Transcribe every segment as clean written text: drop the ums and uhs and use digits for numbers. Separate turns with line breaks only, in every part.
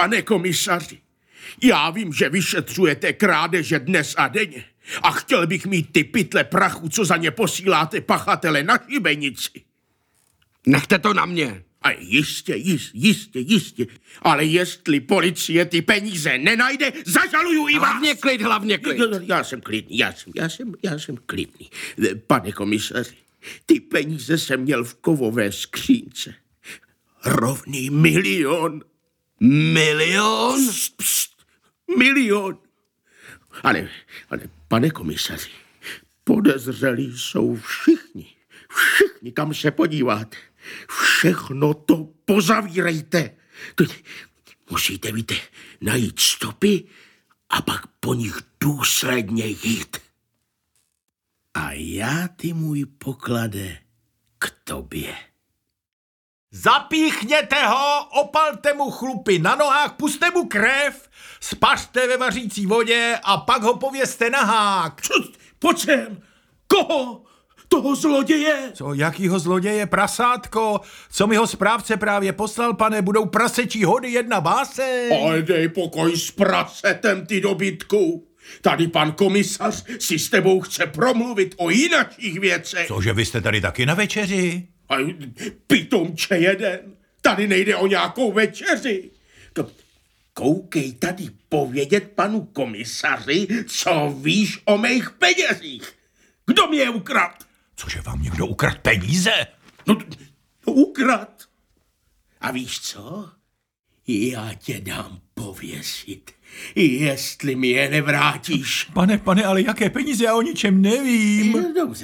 Pane komisaři, já vím, že vyšetřujete krádeže dnes a denně a chtěl bych mít ty pytle prachu, co za ně posíláte pachatele na šibenici.
Nechte to na mě.
A jistě. Ale jestli policie ty peníze nenajde, zažaluju i vás.
Hlavně klid.
Já jsem klidný. Pane komisaři, ty peníze jsem měl v kovové skřínce. Rovný 1 milion.
1 milion?
Pst, 1 milion. Ale, pane komisaři, podezřelí jsou všichni, kam se podíváte. Všechno to pozavírejte. Musíte, víte, najít stopy a pak po nich důsledně jít. A já, ty můj poklade, k tobě.
Zapíchněte ho, opalte mu chlupy na nohách, puste mu krev, spařte ve vařící vodě a pak ho povězte na hák.
Pojď sem. Koho? Toho zloděje.
Co, jakýho zloděje, prasátko? Co mi ho správce právě poslal, pane, budou prasečí hody, jedna báseň.
Ale dej pokoj s prasetem, ty dobytku. Tady pan komisař si s tebou chce promluvit o jinačích věcech.
Cože, vy jste tady taky na večeři?
A pitomče jeden. Tady nejde o nějakou večeři. Koukej tady povědět panu komisaři, co víš o mých penězích. Kdo mě je ukradl?
Cože, vám někdo ukradl peníze?
No, ukrad. A víš co? Já tě dám pověsit, jestli mi je nevrátíš.
Pane, ale jaké peníze? Já o ničem nevím.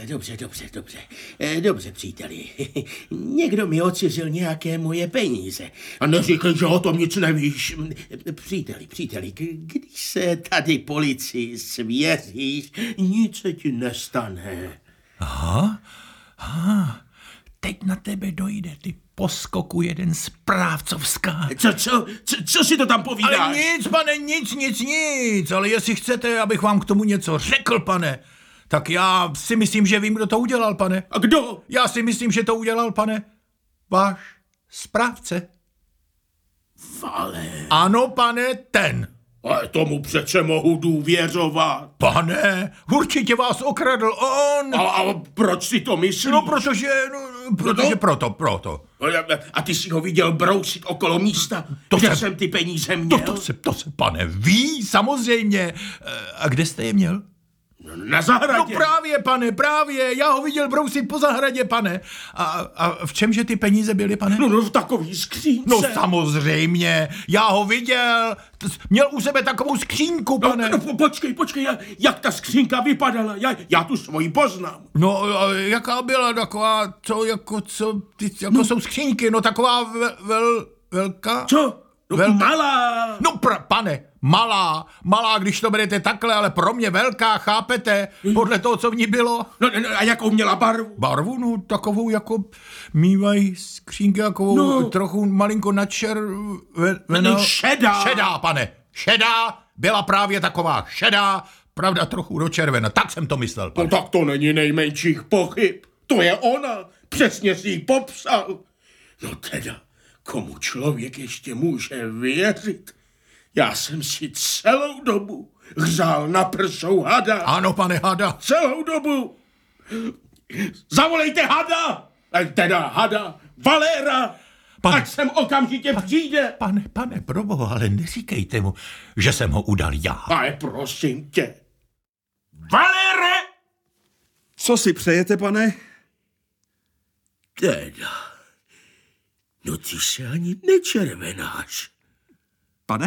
Dobře, příteli. Někdo mi odcizil nějaké moje peníze. A neříkej, že o tom nic nevíš. Příteli, když se tady policii svěříš, nic se ti nestane.
Aha, teď na tebe dojde, ty poskoku jeden správcovská.
Co si to tam povídáš?
Ale nic, pane, nic, ale jestli chcete, abych vám k tomu něco řekl, pane, tak já si myslím, že vím, kdo to udělal, pane.
A kdo?
Já si myslím, že to udělal, pane, váš správce.
Valer.
Ano, pane, ten.
Ale tomu přece mohu důvěřovat.
Pane, určitě vás okradl on.
A proč si to myslíš?
No, protože proto.
A ty jsi ho viděl brousit okolo místa, kde jsem ty peníze měl?
To se, pane, ví, samozřejmě. A kde jste je měl?
Na zahradě.
No právě, já ho viděl brousit po zahradě, pane. A v čemže ty peníze byly, pane?
No v takový skřínce.
No samozřejmě, já ho viděl, měl u sebe takovou skřínku, pane.
No počkej, jak ta skřínka vypadala, já tu svoji poznám.
No, jaká byla taková, jsou skřínky, no taková velká.
Co? No, malá.
No, pane, malá, když to berete takhle, ale pro mě velká, chápete? Podle toho, co v ní bylo.
No, a jakou měla barvu?
Barvu? No, takovou jako mývají skřínky, takovou trochu malinko
No, šedá.
Šedá, pane, šedá, byla právě taková šedá, pravda trochu do červena, tak jsem to myslel, pane.
No tak to není nejmenších pochyb, to je ona, přesně si ji popsal. No teda, komu člověk ještě může věřit? Já jsem si celou dobu hřál na prsou hada.
Ano, pane, hada.
Celou dobu. Zavolejte hada. Teda hada. Valéra. Ať sem okamžitě přijde.
Pane, proboha, ale neříkejte mu, že jsem ho udal já.
Ale prosím tě. Valére!
Co si přejete, pane?
Teda. No ty se ani nečervenáš.
Pane?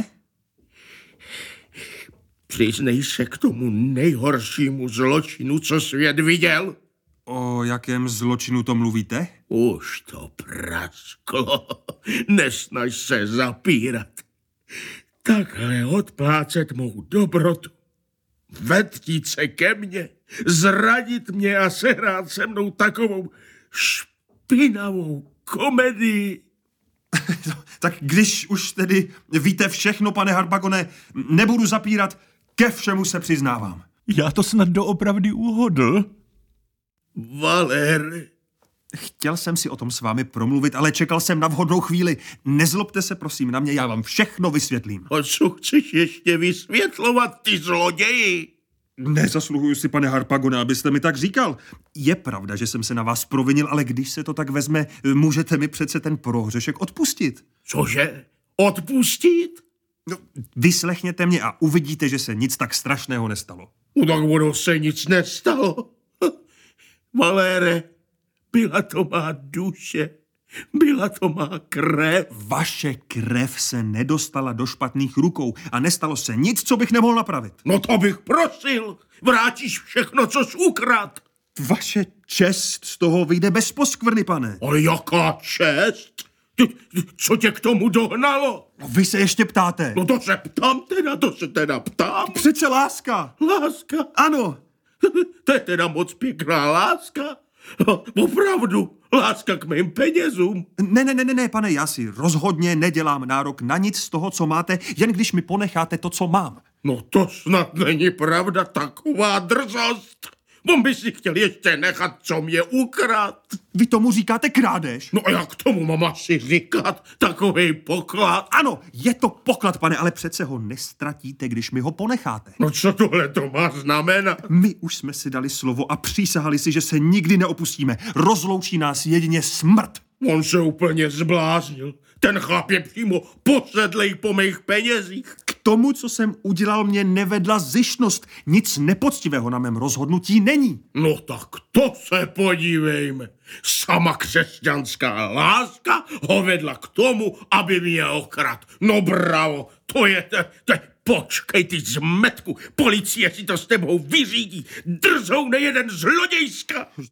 Přiznej se k tomu nejhoršímu zločinu, co svět viděl.
O jakém zločinu to mluvíte?
Už to prasklo. Nesnaž se zapírat. Takhle odplácet mou dobrotu. Vetkít se ke mně, zradit mě a sehrát se mnou takovou špinavou komedii.
Tak když už tedy víte všechno, pane Harbagone, nebudu zapírat, ke všemu se přiznávám.
Já to snad doopravdy uhodl.
Valer.
Chtěl jsem si o tom s vámi promluvit, ale čekal jsem na vhodnou chvíli. Nezlobte se prosím na mě, já vám všechno vysvětlím.
A co chceš ještě vysvětlovat, ty zloději?
Nezasluhuju si, pane Harpagone, abyste mi tak říkal. Je pravda, že jsem se na vás provinil, ale když se to tak vezme, můžete mi přece ten prohřešek odpustit.
Cože? Odpustit?
No, vyslechněte mě a uvidíte, že se nic tak strašného nestalo.
No tak ono se nic nestalo. Valére, byla to má duše, byla to má krev.
Vaše krev se nedostala do špatných rukou a nestalo se nic, co bych nemohl napravit.
No to bych prosil, vrátíš všechno, co jsi ukrad.
Vaše čest z toho vyjde bez poskvrny, pane.
Ale jaká čest? Co tě k tomu dohnalo?
No, vy se ještě ptáte.
No to se teda ptám.
Přece láska.
Láska?
Ano.
To je teda moc pěkná láska. Opravdu, láska k mým penězům.
Ne, pane, já si rozhodně nedělám nárok na nic z toho, co máte, jen když mi ponecháte to, co mám.
No to snad není pravda, taková drzost. On by si chtěl ještě nechat, co mě ukrad.
Vy tomu říkáte krádež?
No a jak tomu mám asi říkat takovej poklad?
Ano, je to poklad, pane, ale přece ho nestratíte, když mi ho ponecháte.
No co tohle to má znamenat?
My už jsme si dali slovo a přísahali si, že se nikdy neopustíme. Rozloučí nás jedině smrt.
On se úplně zbláznil. Ten chlap je přímo posedlej po mých penězích.
K tomu, co jsem udělal, mě nevedla zištnost. Nic nepoctivého na mém rozhodnutí není.
No tak to se podívejme. Sama křesťanská láska ho vedla k tomu, aby mě okrad. No bravo, to je počkej ty zmetku, policie si to s tebou vyřídí. Drzou nejeden zlodějska.